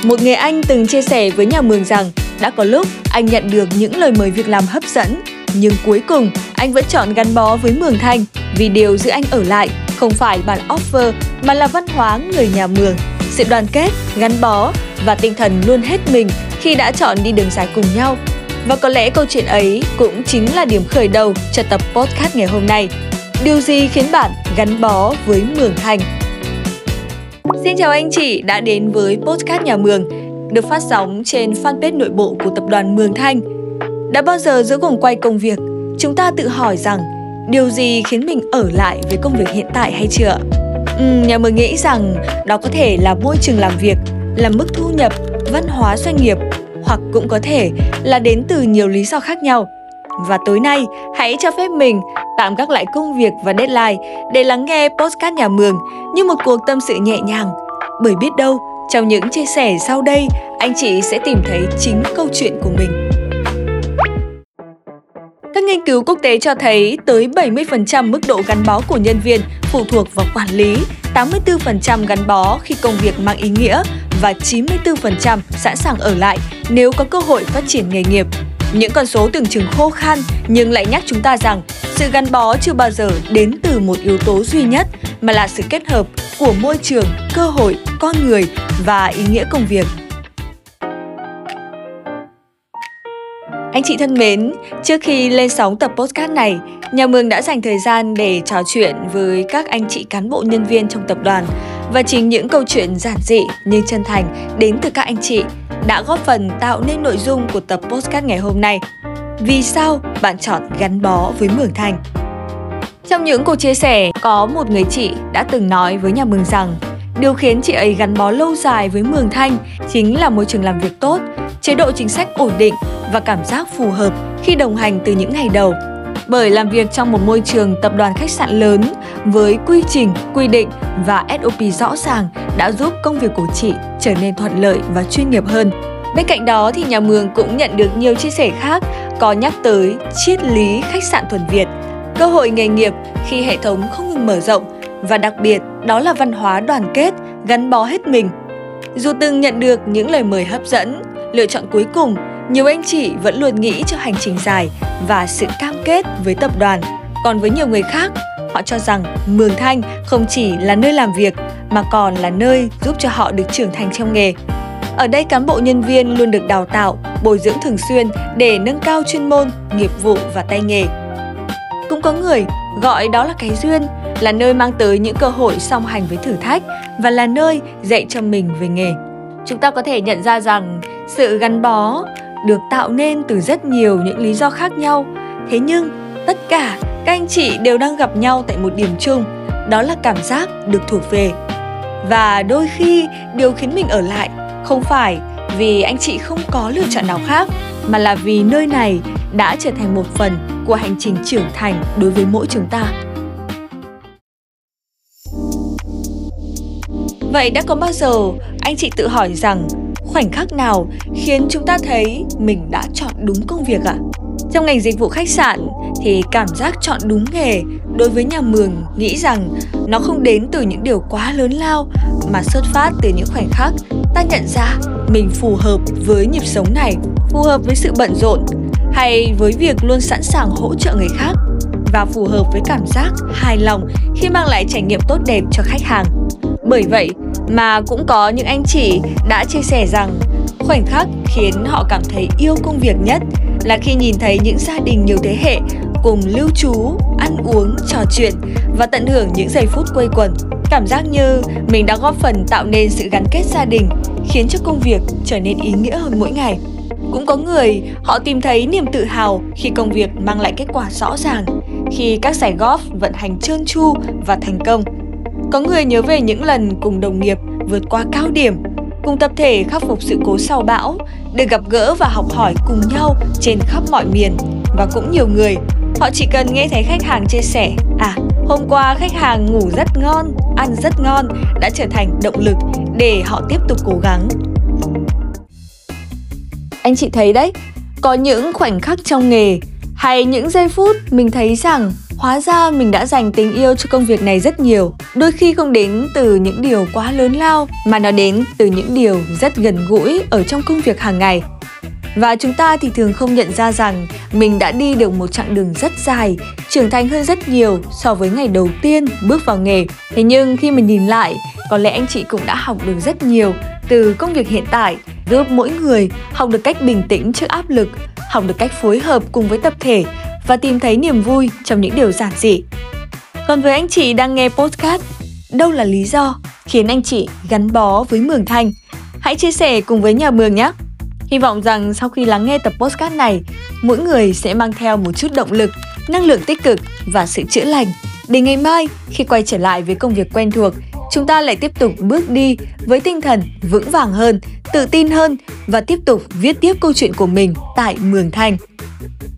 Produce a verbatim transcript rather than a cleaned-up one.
Một người anh từng chia sẻ với nhà Mường rằng đã có lúc anh nhận được những lời mời việc làm hấp dẫn, nhưng cuối cùng anh vẫn chọn gắn bó với Mường Thanh vì điều giữ anh ở lại không phải bản offer mà là văn hóa người nhà Mường, sự đoàn kết, gắn bó và tinh thần luôn hết mình khi đã chọn đi đường dài cùng nhau. Và có lẽ câu chuyện ấy cũng chính là điểm khởi đầu cho tập podcast ngày hôm nay. Điều gì khiến bạn gắn bó với Mường Thanh? Xin chào anh chị đã đến với podcast Nhà Mường, được phát sóng trên fanpage nội bộ của tập đoàn Mường Thanh. Đã bao giờ giữa guồng quay công việc, chúng ta tự hỏi rằng điều gì khiến mình ở lại với công việc hiện tại hay chưa? Uhm, nhà Mường nghĩ rằng đó có thể là môi trường làm việc, là mức thu nhập, văn hóa doanh nghiệp, hoặc cũng có thể là đến từ nhiều lý do khác nhau. Và tối nay, hãy cho phép mình tạm gác lại công việc và deadline để lắng nghe podcast Nhà Mường như một cuộc tâm sự nhẹ nhàng. Bởi biết đâu, trong những chia sẻ sau đây, anh chị sẽ tìm thấy chính câu chuyện của mình. Các nghiên cứu quốc tế cho thấy tới bảy mươi phần trăm mức độ gắn bó của nhân viên phụ thuộc vào quản lý, tám mươi tư phần trăm gắn bó khi công việc mang ý nghĩa và chín mươi tư phần trăm sẵn sàng ở lại nếu có cơ hội phát triển nghề nghiệp. Những con số tưởng chừng khô khan nhưng lại nhắc chúng ta rằng sự gắn bó chưa bao giờ đến từ một yếu tố duy nhất mà là sự kết hợp của môi trường, cơ hội, con người và ý nghĩa công việc. Anh chị thân mến, trước khi lên sóng tập podcast này, Nhà Mường đã dành thời gian để trò chuyện với các anh chị cán bộ nhân viên trong tập đoàn và chính những câu chuyện giản dị nhưng chân thành đến từ các anh chị đã góp phần tạo nên nội dung của tập podcast ngày hôm nay. Vì sao bạn chọn gắn bó với Mường Thanh? Trong những cuộc chia sẻ, có một người chị đã từng nói với Nhà Mường rằng điều khiến chị ấy gắn bó lâu dài với Mường Thanh chính là môi trường làm việc tốt, chế độ chính sách ổn định và cảm giác phù hợp khi đồng hành từ những ngày đầu. Bởi làm việc trong một môi trường tập đoàn khách sạn lớn với quy trình, quy định và ét ô pê rõ ràng đã giúp công việc của chị trở nên thuận lợi và chuyên nghiệp hơn. Bên cạnh đó thì Nhà Mường cũng nhận được nhiều chia sẻ khác có nhắc tới triết lý khách sạn thuần Việt, cơ hội nghề nghiệp khi hệ thống không ngừng mở rộng và đặc biệt đó là văn hóa đoàn kết, gắn bó hết mình. Dù từng nhận được những lời mời hấp dẫn, lựa chọn cuối cùng, nhiều anh chị vẫn luôn nghĩ cho hành trình dài và sự cam kết với tập đoàn. Còn với nhiều người khác, họ cho rằng Mường Thanh không chỉ là nơi làm việc mà còn là nơi giúp cho họ được trưởng thành trong nghề. Ở đây cán bộ nhân viên luôn được đào tạo, bồi dưỡng thường xuyên để nâng cao chuyên môn, nghiệp vụ và tay nghề. Cũng có người gọi đó là cái duyên, là nơi mang tới những cơ hội song hành với thử thách và là nơi dạy cho mình về nghề. Chúng ta có thể nhận ra rằng sự gắn bó được tạo nên từ rất nhiều những lý do khác nhau. Thế nhưng tất cả các anh chị đều đang gặp nhau tại một điểm chung, đó là cảm giác được thuộc về. Và đôi khi điều khiến mình ở lại không phải vì anh chị không có lựa chọn nào khác, mà là vì nơi này đã trở thành một phần của hành trình trưởng thành đối với mỗi chúng ta. Vậy đã có bao giờ anh chị tự hỏi rằng khoảnh khắc nào khiến chúng ta thấy mình đã chọn đúng công việc ạ? Trong ngành dịch vụ khách sạn thì cảm giác chọn đúng nghề đối với Nhà Mường nghĩ rằng nó không đến từ những điều quá lớn lao mà xuất phát từ những khoảnh khắc ta nhận ra mình phù hợp với nhịp sống này, phù hợp với sự bận rộn hay với việc luôn sẵn sàng hỗ trợ người khác và phù hợp với cảm giác hài lòng khi mang lại trải nghiệm tốt đẹp cho khách hàng. Bởi vậy mà cũng có những anh chị đã chia sẻ rằng khoảnh khắc khiến họ cảm thấy yêu công việc nhất là khi nhìn thấy những gia đình nhiều thế hệ cùng lưu trú, ăn uống, trò chuyện và tận hưởng những giây phút quây quần. Cảm giác như mình đã góp phần tạo nên sự gắn kết gia đình, khiến cho công việc trở nên ý nghĩa hơn mỗi ngày. Cũng có người họ tìm thấy niềm tự hào khi công việc mang lại kết quả rõ ràng, khi các giải golf vận hành trơn tru và thành công. Có người nhớ về những lần cùng đồng nghiệp vượt qua cao điểm, cùng tập thể khắc phục sự cố sau bão, được gặp gỡ và học hỏi cùng nhau trên khắp mọi miền. Và cũng nhiều người, họ chỉ cần nghe thấy khách hàng chia sẻ, à, hôm qua khách hàng ngủ rất ngon, ăn rất ngon, đã trở thành động lực để họ tiếp tục cố gắng. Anh chị thấy đấy, có những khoảnh khắc trong nghề hay những giây phút mình thấy rằng Hóa ra mình đã dành tình yêu cho công việc này rất nhiều, đôi khi không đến từ những điều quá lớn lao mà nó đến từ những điều rất gần gũi ở trong công việc hàng ngày. Và chúng ta thì thường không nhận ra rằng mình đã đi được một chặng đường rất dài, trưởng thành hơn rất nhiều so với ngày đầu tiên bước vào nghề. Thế nhưng khi mình nhìn lại, có lẽ anh chị cũng đã học được rất nhiều từ công việc hiện tại, giúp mỗi người học được cách bình tĩnh trước áp lực, học được cách phối hợp cùng với tập thể và tìm thấy niềm vui trong những điều giản dị. Còn với anh chị đang nghe podcast, đâu là lý do khiến anh chị gắn bó với Mường Thanh? Hãy chia sẻ cùng với nhà Mường nhé! Hy vọng rằng sau khi lắng nghe tập podcast này, mỗi người sẽ mang theo một chút động lực, năng lượng tích cực và sự chữa lành để ngày mai khi quay trở lại với công việc quen thuộc, chúng ta lại tiếp tục bước đi với tinh thần vững vàng hơn, tự tin hơn và tiếp tục viết tiếp câu chuyện của mình tại Mường Thanh.